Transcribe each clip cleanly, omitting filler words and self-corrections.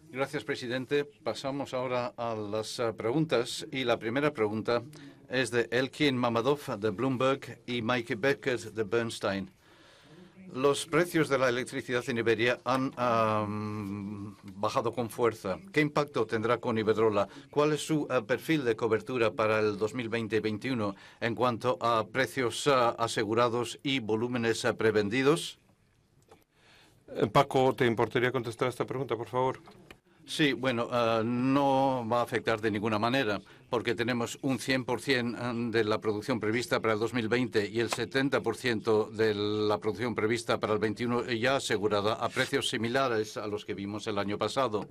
Gracias, presidente. Pasamos ahora a las preguntas. Y la primera pregunta es de Elkin Mamadov, de Bloomberg, y Mike Becker, de Bernstein. Los precios de la electricidad en Iberia han bajado con fuerza. ¿Qué impacto tendrá con Iberdrola? ¿Cuál es su perfil de cobertura para el 2020-21 en cuanto a precios asegurados y volúmenes prevendidos? Paco, ¿te importaría contestar esta pregunta, por favor? Sí, bueno, no va a afectar de ninguna manera, porque tenemos un 100% de la producción prevista para el 2020 y el 70% de la producción prevista para el 21 ya asegurada a precios similares a los que vimos el año pasado.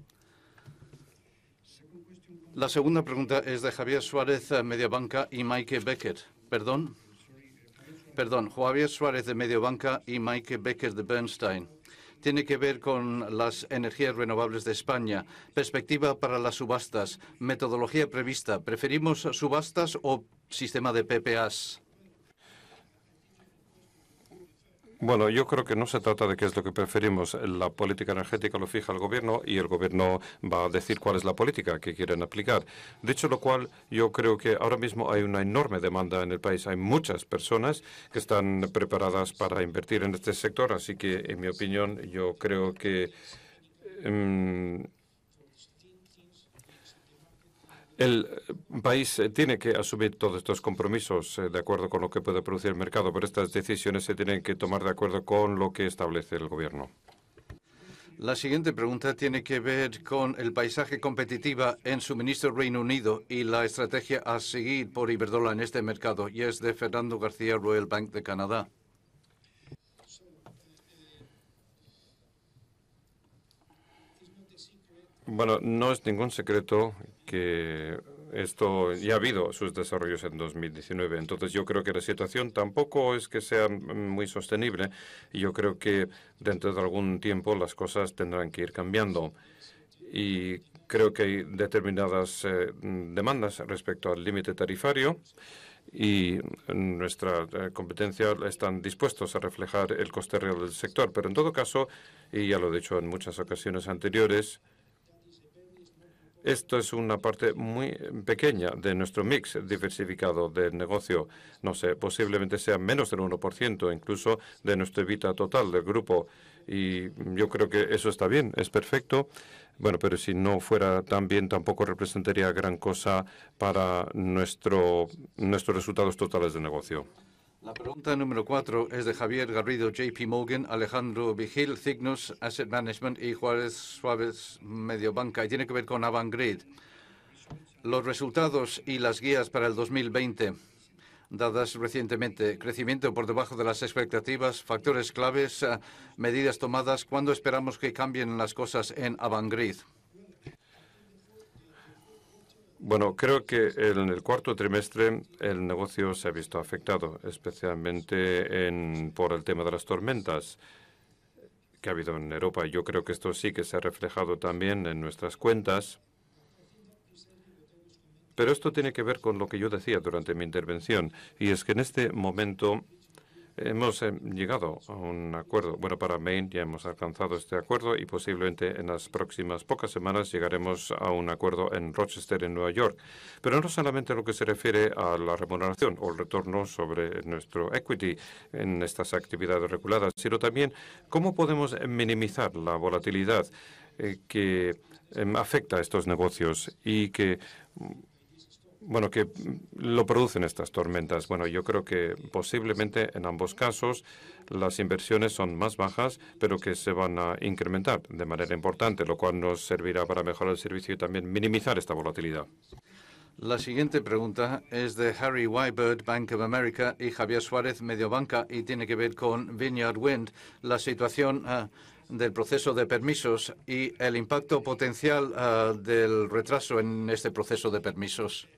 La segunda pregunta es de Javier Suárez, Mediobanca, y Mike Becker. Perdón, Javier Suárez de Mediobanca y Mike Becker de Bernstein. Tiene que ver con las energías renovables de España, perspectiva para las subastas, metodología prevista. ¿Preferimos subastas o sistema de PPAs? Bueno, yo creo que no se trata de qué es lo que preferimos. La política energética lo fija el gobierno y el gobierno va a decir cuál es la política que quieren aplicar. Dicho lo cual, yo creo que ahora mismo hay una enorme demanda en el país. Hay muchas personas que están preparadas para invertir en este sector, así que, en mi opinión, yo creo que el país tiene que asumir todos estos compromisos de acuerdo con lo que puede producir el mercado, pero estas decisiones se tienen que tomar de acuerdo con lo que establece el gobierno. La siguiente pregunta tiene que ver con el paisaje competitivo en suministro Reino Unido y la estrategia a seguir por Iberdrola en este mercado, y es de Fernando García, Royal Bank de Canadá. Bueno, no es ningún secreto que esto ya ha habido sus desarrollos en 2019. Entonces, yo creo que la situación tampoco es que sea muy sostenible y yo creo que dentro de algún tiempo las cosas tendrán que ir cambiando. Y creo que hay determinadas demandas respecto al límite tarifario y nuestra competencia están dispuestos a reflejar el coste real del sector. Pero en todo caso, y ya lo he dicho en muchas ocasiones anteriores, esto es una parte muy pequeña de nuestro mix diversificado de negocio. No sé, posiblemente sea menos del 1%, incluso de nuestro EBITDA total del grupo. Y yo creo que eso está bien, es perfecto. Bueno, pero si no fuera tan bien, tampoco representaría gran cosa para nuestros resultados totales de negocio. La pregunta número 4 es de Javier Garrido, JP Morgan, Alejandro Vigil, Cygnus Asset Management y Juárez Suárez, Mediobanca, y tiene que ver con Avangrid. Los resultados y las guías para el 2020 dadas recientemente, crecimiento por debajo de las expectativas, factores claves, medidas tomadas. ¿Cuándo esperamos que cambien las cosas en Avangrid? Bueno, creo que en el cuarto trimestre el negocio se ha visto afectado, especialmente por el tema de las tormentas que ha habido en Europa. Yo creo que esto sí que se ha reflejado también en nuestras cuentas. Pero esto tiene que ver con lo que yo decía durante mi intervención, y es que en este momento hemos llegado a un acuerdo. Bueno, para Maine ya hemos alcanzado este acuerdo y posiblemente en las próximas pocas semanas llegaremos a un acuerdo en Rochester, en Nueva York. Pero no solamente lo que se refiere a la remuneración o el retorno sobre nuestro equity en estas actividades reguladas, sino también cómo podemos minimizar la volatilidad que afecta a estos negocios y que lo producen estas tormentas. Bueno, yo creo que posiblemente en ambos casos las inversiones son más bajas, pero que se van a incrementar de manera importante, lo cual nos servirá para mejorar el servicio y también minimizar esta volatilidad. La siguiente pregunta es de Harry Wybird, Bank of America, y Javier Suárez, Mediobanca, y tiene que ver con Vineyard Wind, la situación del proceso de permisos y el impacto potencial del retraso en este proceso de permisos.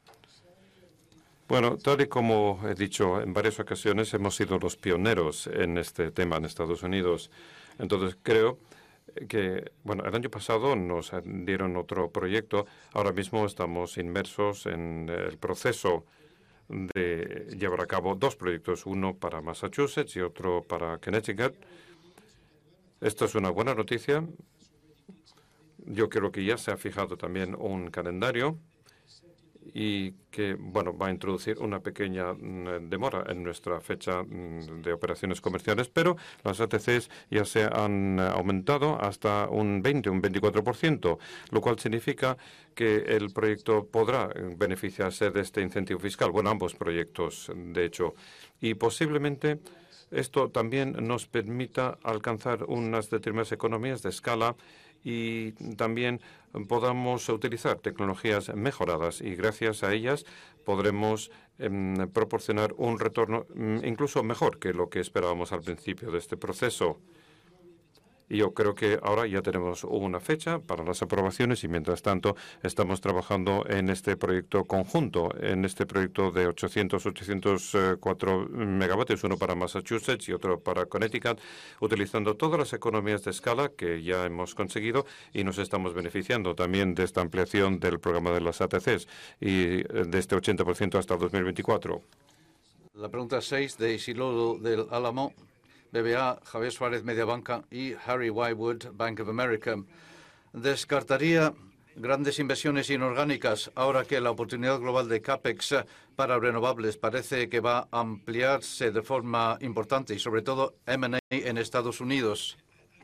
Bueno, tal y como he dicho en varias ocasiones, hemos sido los pioneros en este tema en Estados Unidos. Entonces, creo que, bueno, el año pasado nos dieron otro proyecto. Ahora mismo estamos inmersos en el proceso de llevar a cabo dos proyectos, uno para Massachusetts y otro para Connecticut. Esto es una buena noticia. yo creo que ya se ha fijado también un calendario y que, bueno, va a introducir una pequeña demora en nuestra fecha de operaciones comerciales, pero las ATCs ya se han aumentado hasta un 24%, lo cual significa que el proyecto podrá beneficiarse de este incentivo fiscal. Bueno, ambos proyectos, de hecho, y posiblemente esto también nos permita alcanzar unas determinadas economías de escala y también podamos utilizar tecnologías mejoradas y gracias a ellas podremos proporcionar un retorno incluso mejor que lo que esperábamos al principio de este proceso. Y yo creo que ahora ya tenemos una fecha para las aprobaciones y, mientras tanto, estamos trabajando en este proyecto conjunto, en este proyecto de 804 megavatios, uno para Massachusetts y otro para Connecticut, utilizando todas las economías de escala que ya hemos conseguido y nos estamos beneficiando también de esta ampliación del programa de las ATCs y de este 80% hasta 2024. La pregunta 6 de Isidoro del Álamo, BBA, Javier Suárez, Mediabanca y Harry Wywood, Bank of America. ¿Descartaría grandes inversiones inorgánicas ahora que la oportunidad global de CAPEX para renovables parece que va a ampliarse de forma importante y sobre todo M&A en Estados Unidos?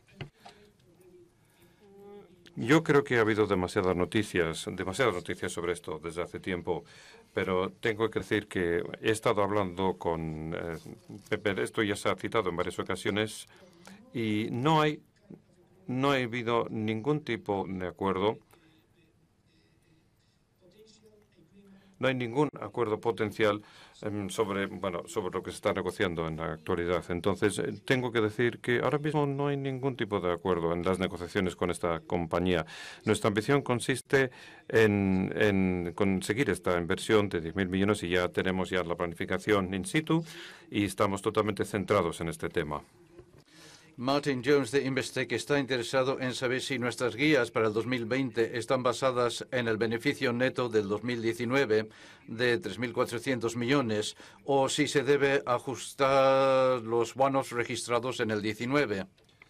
Yo creo que ha habido demasiadas noticias sobre esto desde hace tiempo, pero tengo que decir que he estado hablando con Pepe, esto ya se ha citado en varias ocasiones, y no ha habido ningún tipo de acuerdo. No hay ningún acuerdo potencial sobre lo que se está negociando en la actualidad. Entonces, tengo que decir que ahora mismo no hay ningún tipo de acuerdo en las negociaciones con esta compañía. Nuestra ambición consiste en conseguir esta inversión de 10.000 millones y ya tenemos la planificación in situ y estamos totalmente centrados en este tema. Martin Jones de Investec está interesado en saber si nuestras guías para el 2020 están basadas en el beneficio neto del 2019 de 3.400 millones o si se debe ajustar los bonos registrados en el 19.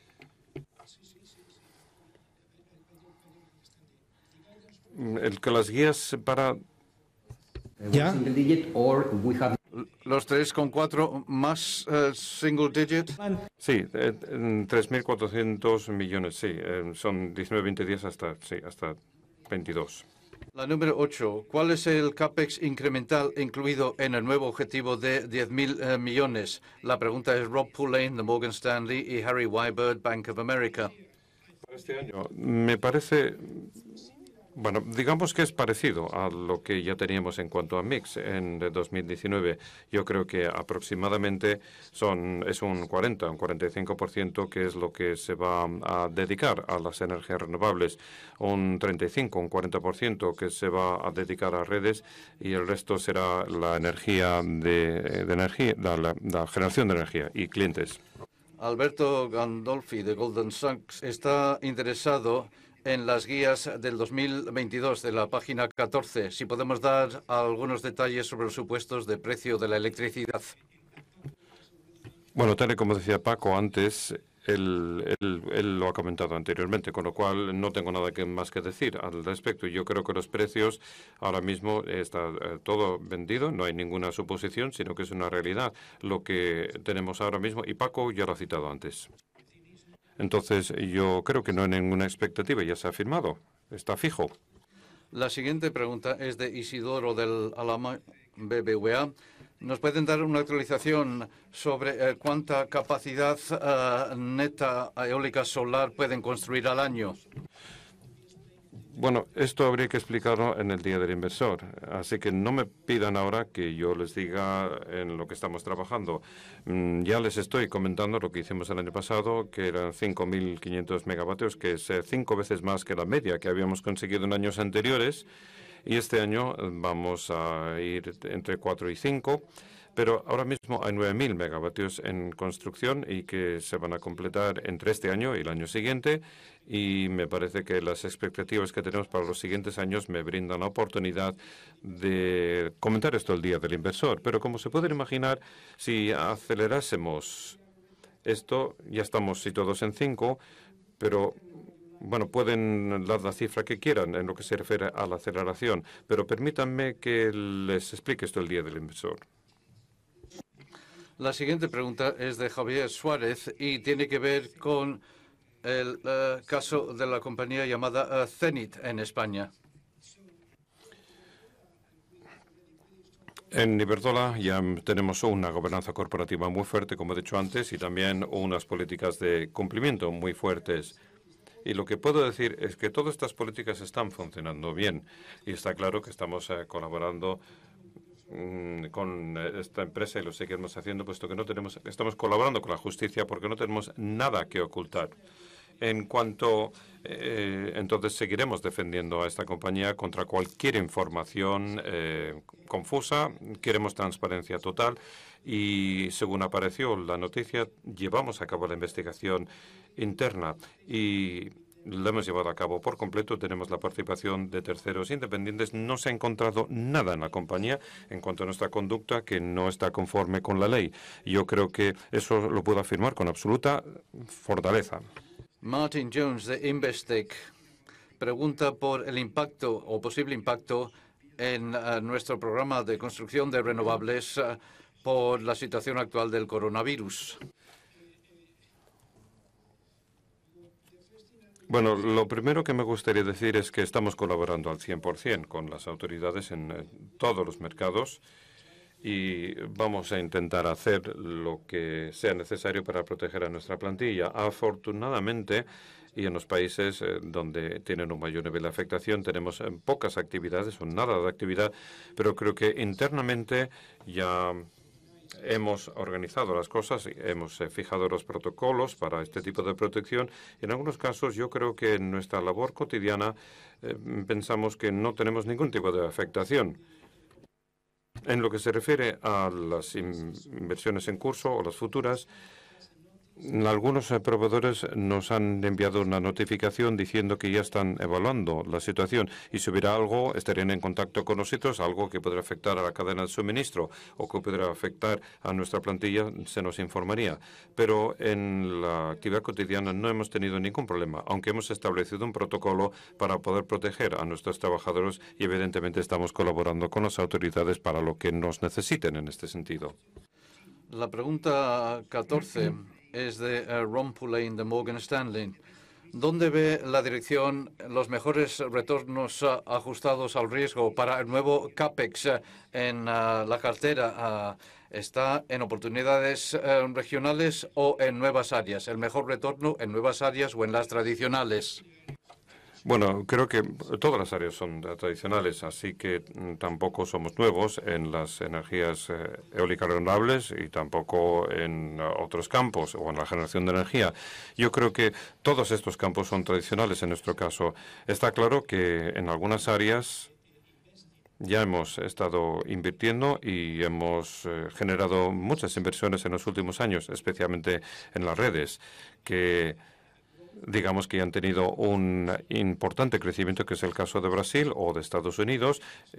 El que las guías para... ¿Ya? Los 3,4 más single digit. Sí, 3.400 millones, sí. Son 19-20 días hasta 22. La número 8. ¿Cuál es el CAPEX incremental incluido en el nuevo objetivo de 10.000 millones? La pregunta es Rob Pullein de Morgan Stanley y Harry Wyburd, Bank of America. Para este año me parece... Bueno, digamos que es parecido a lo que ya teníamos en cuanto a mix en 2019. Yo creo que aproximadamente es un 45% que es lo que se va a dedicar a las energías renovables, un 35, un 40% que se va a dedicar a redes y el resto será la energía la generación de energía y clientes. Alberto Gandolfi de Goldman Sachs está interesado en las guías del 2022 de la página 14. Si podemos dar algunos detalles sobre los supuestos de precio de la electricidad. Bueno, tal y como decía Paco antes, él lo ha comentado anteriormente, con lo cual no tengo nada más que decir al respecto. Yo creo que los precios ahora mismo está todo vendido, no hay ninguna suposición, sino que es una realidad lo que tenemos ahora mismo, y Paco ya lo ha citado antes. Entonces, yo creo que no hay ninguna expectativa, ya se ha firmado, está fijo. La siguiente pregunta es de Isidoro del Álamo, BBVA. ¿Nos pueden dar una actualización sobre cuánta capacidad neta eólica solar pueden construir al año? Bueno, esto habría que explicarlo en el Día del Inversor, así que no me pidan ahora que yo les diga en lo que estamos trabajando. Ya les estoy comentando lo que hicimos el año pasado, que eran 5.500 megavatios, que es 5 veces más que la media que habíamos conseguido en años anteriores, y este año vamos a ir entre 4 y 5. Pero ahora mismo hay 9.000 megavatios en construcción y que se van a completar entre este año y el año siguiente. Y me parece que las expectativas que tenemos para los siguientes años me brindan la oportunidad de comentar esto el Día del Inversor. Pero como se pueden imaginar, si acelerásemos esto, ya estamos situados en 5, pero bueno, pueden dar la cifra que quieran en lo que se refiere a la aceleración, pero permítanme que les explique esto el día del inversor. La siguiente pregunta es de Javier Suárez y tiene que ver con el caso de la compañía llamada Zenit en España. En Iberdrola ya tenemos una gobernanza corporativa muy fuerte, como he dicho antes, y también unas políticas de cumplimiento muy fuertes. Y lo que puedo decir es que todas estas políticas están funcionando bien. Y está claro que estamos colaborando con esta empresa y lo seguimos haciendo, puesto que estamos colaborando con la justicia porque no tenemos nada que ocultar. En cuanto, entonces seguiremos defendiendo a esta compañía contra cualquier información confusa. Queremos transparencia total y, según apareció la noticia, llevamos a cabo la investigación interna y lo hemos llevado a cabo por completo. Tenemos la participación de terceros independientes. No se ha encontrado nada en la compañía en cuanto a nuestra conducta que no está conforme con la ley. Yo creo que eso lo puedo afirmar con absoluta fortaleza. Martin Jones de Investec pregunta por el impacto o posible impacto en nuestro programa de construcción de renovables por la situación actual del coronavirus. Bueno, lo primero que me gustaría decir es que estamos colaborando al 100% con las autoridades en todos los mercados y vamos a intentar hacer lo que sea necesario para proteger a nuestra plantilla. Afortunadamente, y en los países donde tienen un mayor nivel de afectación, tenemos pocas actividades o nada de actividad, pero creo que internamente ya hemos organizado las cosas, hemos fijado los protocolos para este tipo de protección. En algunos casos, yo creo que en nuestra labor cotidiana pensamos que no tenemos ningún tipo de afectación. En lo que se refiere a las inversiones en curso o las futuras, algunos proveedores nos han enviado una notificación diciendo que ya están evaluando la situación y si hubiera algo estarían en contacto con nosotros, algo que podrá afectar a la cadena de suministro o que podrá afectar a nuestra plantilla, se nos informaría. Pero en la actividad cotidiana no hemos tenido ningún problema, aunque hemos establecido un protocolo para poder proteger a nuestros trabajadores y evidentemente estamos colaborando con las autoridades para lo que nos necesiten en este sentido. La pregunta 14 es de Ron Pullein de Morgan Stanley. ¿Dónde ve la dirección los mejores retornos ajustados al riesgo para el nuevo CAPEX en la cartera? ¿Está en oportunidades regionales o en nuevas áreas? ¿El mejor retorno en nuevas áreas o en las tradicionales? Bueno, creo que todas las áreas son tradicionales, así que tampoco somos nuevos en las energías eólicas renovables y tampoco en otros campos o en la generación de energía. Yo creo que todos estos campos son tradicionales en nuestro caso. Está claro que en algunas áreas ya hemos estado invirtiendo y hemos generado muchas inversiones en los últimos años, especialmente en las redes, que digamos que han tenido un importante crecimiento, que es el caso de Brasil o de Estados Unidos,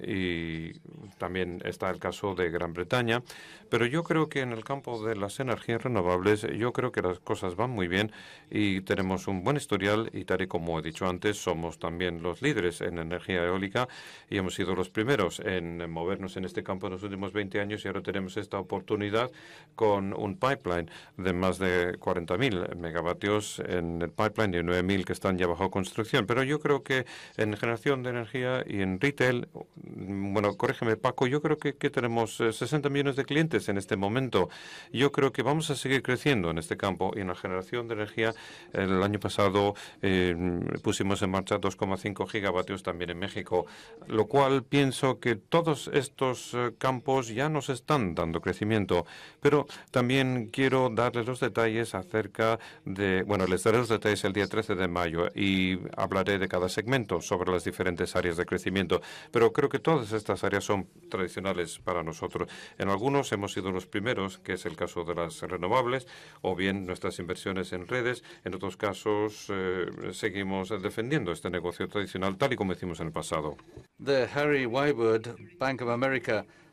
y también está el caso de Gran Bretaña. Pero yo creo que en el campo de las energías renovables, yo creo que las cosas van muy bien y tenemos un buen historial y, tal y como he dicho antes, somos también los líderes en energía eólica y hemos sido los primeros en movernos en este campo en los últimos 20 años y ahora tenemos esta oportunidad con un pipeline de más de 40.000 megavatios en el pipeline y 9.000 que están ya bajo construcción. Pero yo creo que en generación de energía y en retail, bueno, corrígeme Paco, yo creo que tenemos 60 millones de clientes en este momento. Yo creo que vamos a seguir creciendo en este campo y en la generación de energía. El año pasado pusimos en marcha 2,5 gigavatios también en México, lo cual pienso que todos estos campos ya nos están dando crecimiento. Pero también quiero darles los detalles acerca de, bueno, les daré los detalles el día 13 de mayo y hablaré de cada segmento sobre las diferentes áreas de crecimiento. Pero creo que todas estas áreas son tradicionales para nosotros. En algunos hemos sido los primeros, que es el caso de las renovables, o bien nuestras inversiones en redes. En otros casos seguimos defendiendo este negocio tradicional, tal y como hicimos en el pasado. De Harry Wyburd, Bank of America.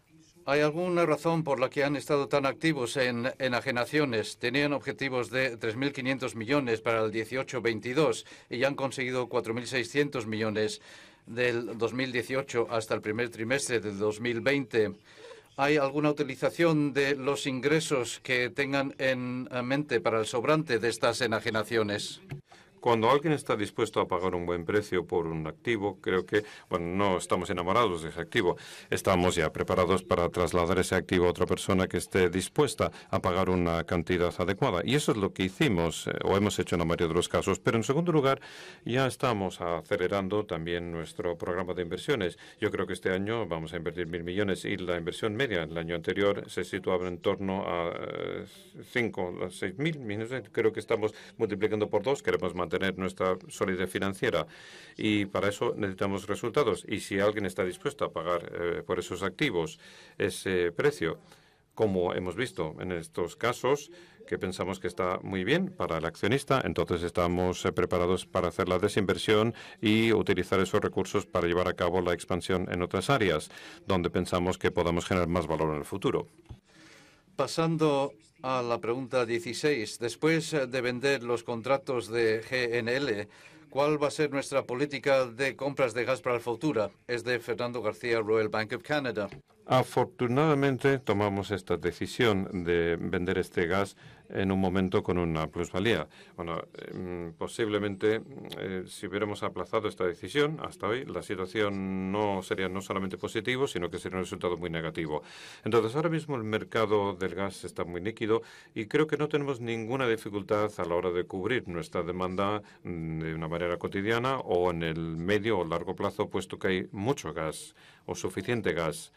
¿Hay alguna razón por la que han estado tan activos en enajenaciones? Tenían objetivos de 3.500 millones para el 18-22 y ya han conseguido 4.600 millones del 2018 hasta el primer trimestre del 2020. ¿Hay alguna utilización de los ingresos que tengan en mente para el sobrante de estas enajenaciones? Cuando alguien está dispuesto a pagar un buen precio por un activo, creo que, bueno, no estamos enamorados de ese activo. Estamos ya preparados para trasladar ese activo a otra persona que esté dispuesta a pagar una cantidad adecuada. Y eso es lo que hicimos, o hemos hecho en la mayoría de los casos. Pero en segundo lugar, ya estamos acelerando también nuestro programa de inversiones. Yo creo que este año vamos a invertir 1.000 millones y la inversión media el año anterior se situaba en torno a 5 o 6.000 millones. Creo que estamos multiplicando por 2. Queremos mantener nuestra solidez financiera y para eso necesitamos resultados. Y si alguien está dispuesto a pagar por esos activos ese precio, como hemos visto en estos casos, que pensamos que está muy bien para el accionista, entonces estamos preparados para hacer la desinversión y utilizar esos recursos para llevar a cabo la expansión en otras áreas, donde pensamos que podamos generar más valor en el futuro. Pasando a la pregunta 16. Después de vender los contratos de GNL, ¿cuál va a ser nuestra política de compras de gas para el futuro? Es de Fernando García, Royal Bank of Canada. Afortunadamente tomamos esta decisión de vender este gas en un momento con una plusvalía. Bueno, posiblemente si hubiéramos aplazado esta decisión hasta hoy, la situación no sería no solamente positivo, sino que sería un resultado muy negativo. Entonces, ahora mismo el mercado del gas está muy líquido y creo que no tenemos ninguna dificultad a la hora de cubrir nuestra demanda de una manera cotidiana o en el medio o largo plazo, puesto que hay mucho gas o suficiente gas.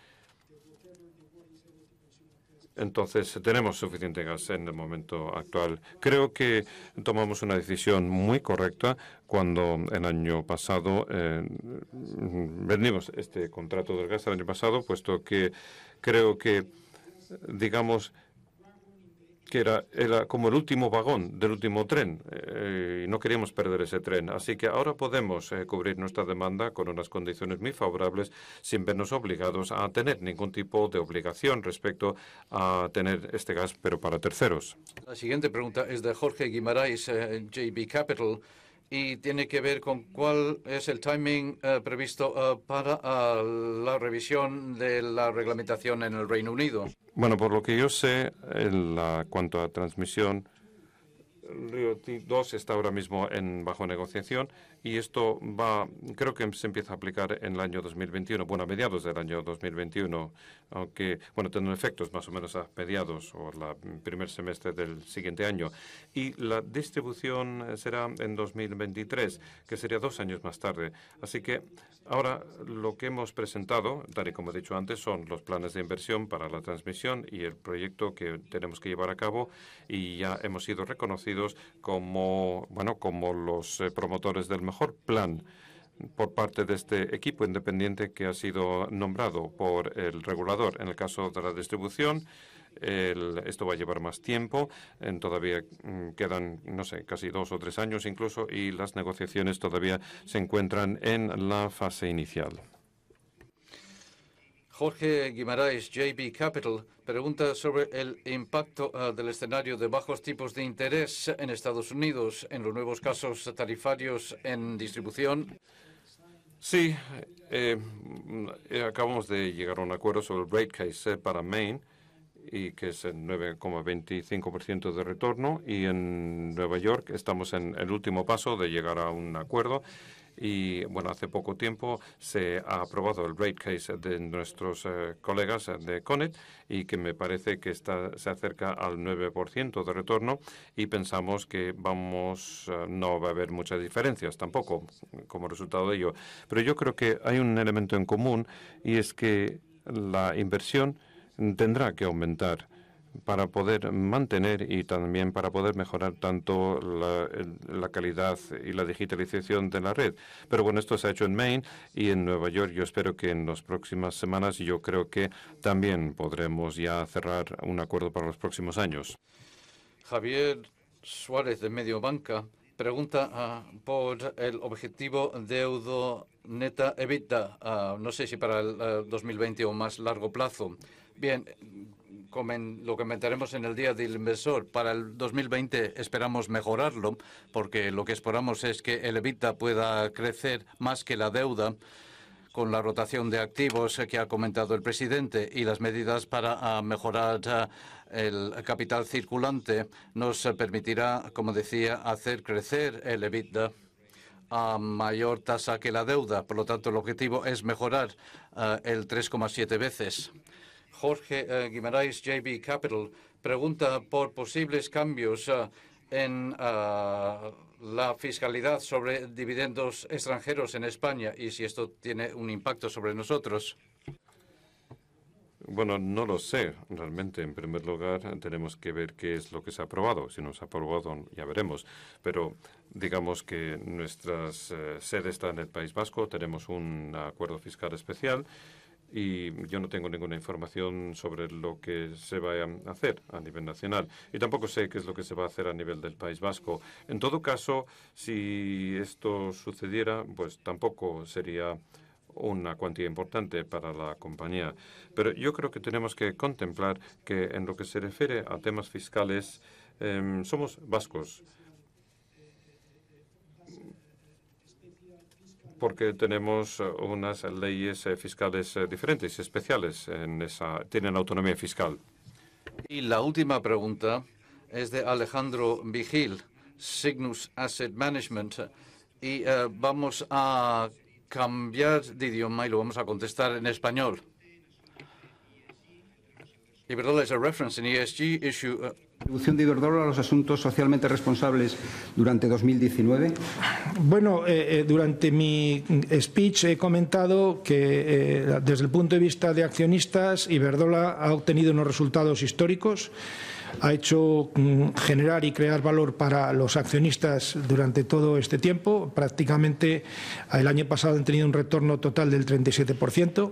Entonces, tenemos suficiente gas en el momento actual. Creo que tomamos una decisión muy correcta cuando el año pasado vendimos este contrato del gas el año pasado, puesto que creo que, digamos, que era como el último vagón del último tren y no queríamos perder ese tren. Así que ahora podemos cubrir nuestra demanda con unas condiciones muy favorables sin vernos obligados a tener ningún tipo de obligación respecto a tener este gas, pero para terceros. La siguiente pregunta es de Jorge Guimarães, JB Capital, y tiene que ver con cuál es el timing previsto para la revisión de la reglamentación en el Reino Unido. Bueno, por lo que yo sé, cuanto a transmisión, Río 2 está ahora mismo bajo negociación y esto creo que se empieza a aplicar en el año 2021, bueno, a mediados del año 2021, aunque, bueno, tendrá efectos más o menos a mediados o el primer semestre del siguiente año. Y la distribución será en 2023, que sería 2 años más tarde. Así que ahora lo que hemos presentado, tal y como he dicho antes, son los planes de inversión para la transmisión y el proyecto que tenemos que llevar a cabo y ya hemos sido reconocidos como los promotores del mejor plan por parte de este equipo independiente que ha sido nombrado por el regulador. En el caso de la distribución, esto va a llevar más tiempo, todavía quedan, no sé, casi 2 o 3 años incluso, y las negociaciones todavía se encuentran en la fase inicial. Jorge Guimarães, JB Capital, pregunta sobre el impacto del escenario de bajos tipos de interés en Estados Unidos en los nuevos casos tarifarios en distribución. Sí, acabamos de llegar a un acuerdo sobre el rate case para Maine, y que es el 9,25% de retorno, y en Nueva York estamos en el último paso de llegar a un acuerdo. Y, bueno, hace poco tiempo se ha aprobado el rate case de nuestros colegas de Conet y que me parece que se acerca al 9% de retorno y pensamos que no va a haber muchas diferencias tampoco como resultado de ello. Pero yo creo que hay un elemento en común y es que la inversión tendrá que aumentar para poder mantener y también para poder mejorar tanto la calidad y la digitalización de la red. Pero bueno, esto se ha hecho en Maine y en Nueva York. Yo espero que en las próximas semanas, yo creo que también podremos ya cerrar un acuerdo para los próximos años. Javier Suárez, de Mediobanca, pregunta por el objetivo deuda neta EBITDA, no sé si para el 2020 o más largo plazo. Bien, lo comentaremos en el Día del Inversor. Para el 2020 esperamos mejorarlo, porque lo que esperamos es que el EBITDA pueda crecer más que la deuda, con la rotación de activos que ha comentado el presidente y las medidas para mejorar el capital circulante nos permitirá, como decía, hacer crecer el EBITDA a mayor tasa que la deuda. Por lo tanto, el objetivo es mejorar el 3,7 veces. Jorge Guimarães, JB Capital, pregunta por posibles cambios en la fiscalidad sobre dividendos extranjeros en España y si esto tiene un impacto sobre nosotros. Bueno, no lo sé. Realmente, en primer lugar, tenemos que ver qué es lo que se ha aprobado. Si no se ha aprobado, ya veremos. Pero digamos que nuestras sedes están en el País Vasco. Tenemos un acuerdo fiscal especial y yo no tengo ninguna información sobre lo que se vaya a hacer a nivel nacional. Y tampoco sé qué es lo que se va a hacer a nivel del País Vasco. En todo caso, si esto sucediera, pues tampoco sería una cuantía importante para la compañía. Pero yo creo que tenemos que contemplar que en lo que se refiere a temas fiscales, somos vascos, porque tenemos unas leyes fiscales diferentes, especiales, tienen autonomía fiscal. Y la última pregunta es de Alejandro Vigil, Cygnus Asset Management, y vamos a cambiar de idioma y lo vamos a contestar en español. Iberdrola es a reference in ESG issue. ¿Contribución de Iberdrola a los asuntos socialmente responsables durante 2019? Bueno, durante mi speech he comentado que desde el punto de vista de accionistas, Iberdrola ha obtenido unos resultados históricos. Ha hecho generar y crear valor para los accionistas durante todo este tiempo. Prácticamente el año pasado han tenido un retorno total del 37%.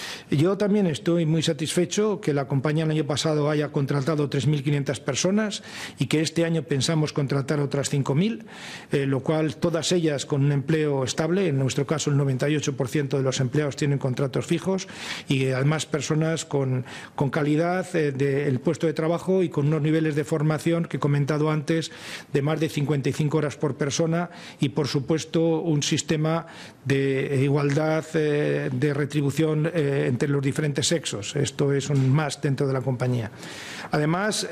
Yo también estoy muy satisfecho que la compañía el año pasado haya contratado 3.500 personas y que este año pensamos contratar otras 5.000, lo cual todas ellas con un empleo estable. En nuestro caso el 98% de los empleados tienen contratos fijos y además personas con calidad del puesto de trabajo y con unos niveles de formación que he comentado antes de más de 55 horas por persona y, por supuesto, un sistema de igualdad de retribución entre los diferentes sexos. Esto es un más dentro de la compañía. Además,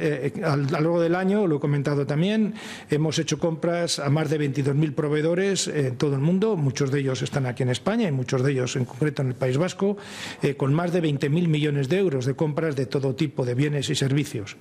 a lo largo del año, lo he comentado también, hemos hecho compras a más de 22.000 proveedores en todo el mundo. Muchos de ellos están aquí en España y muchos de ellos en concreto en el País Vasco, con más de 20.000 millones de euros de compras de todo tipo de bienes y servicios.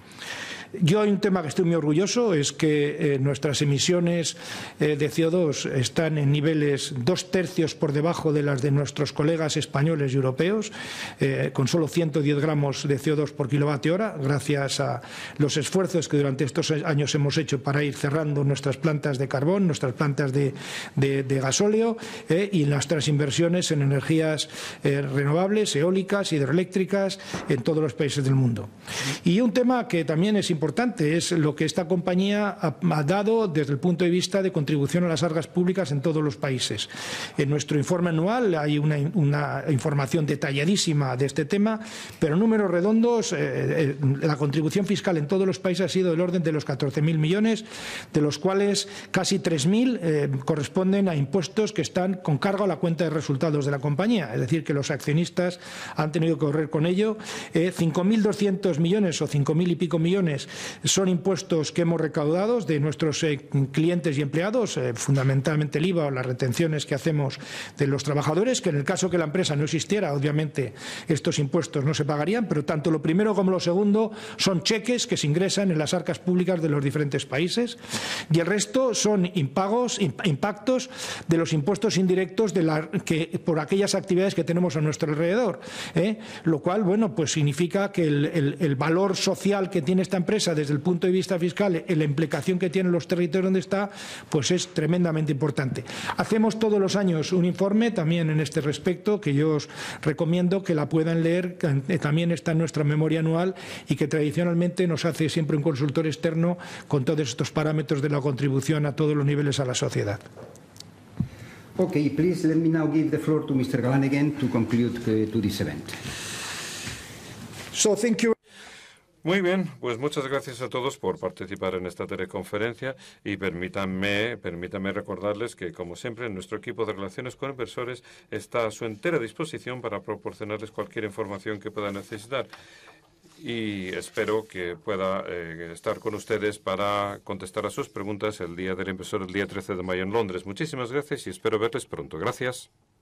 Yo hay un tema que estoy muy orgulloso, es que nuestras emisiones de CO2 están en niveles 2/3 por debajo de las de nuestros colegas españoles y europeos, con solo 110 gramos de CO2 por kilovatio hora, gracias a los esfuerzos que durante estos años hemos hecho para ir cerrando nuestras plantas de carbón, nuestras plantas de gasóleo y nuestras inversiones en energías renovables, eólicas, hidroeléctricas en todos los países del mundo. Y un tema que también es importante es lo que esta compañía ha dado desde el punto de vista de contribución a las arcas públicas en todos los países. En nuestro informe anual hay una información detalladísima de este tema, pero en números redondos la contribución fiscal en todos los países ha sido del orden de los 14.000 millones, de los cuales casi 3.000 corresponden a impuestos que están con cargo a la cuenta de resultados de la compañía, es decir, que los accionistas han tenido que correr con ello. 5.200 millones o 5.000 y pico millones son impuestos que hemos recaudado de nuestros clientes y empleados, fundamentalmente el IVA o las retenciones que hacemos de los trabajadores, que en el caso que la empresa no existiera, obviamente estos impuestos no se pagarían, pero tanto lo primero como lo segundo son cheques que se ingresan en las arcas públicas de los diferentes países y el resto son impactos de los impuestos indirectos por aquellas actividades que tenemos a nuestro alrededor, lo cual, bueno, pues significa que el valor social que tiene esta empresa desde el punto de vista fiscal, la implicación que tiene en los territorios donde está, pues es tremendamente importante. Hacemos todos los años un informe también en este respecto que yo os recomiendo que la puedan leer, que también está en nuestra memoria anual y que tradicionalmente nos hace siempre un consultor externo con todos estos parámetros de la contribución a todos los niveles a la sociedad. Okay, please let me now give the floor to Mr. Galán again to conclude to this event. So thank you. Muy bien, pues muchas gracias a todos por participar en esta teleconferencia y permítanme recordarles que, como siempre, nuestro equipo de relaciones con inversores está a su entera disposición para proporcionarles cualquier información que puedan necesitar. Y espero que pueda estar con ustedes para contestar a sus preguntas el Día del Inversor, el día 13 de mayo en Londres. Muchísimas gracias y espero verles pronto. Gracias.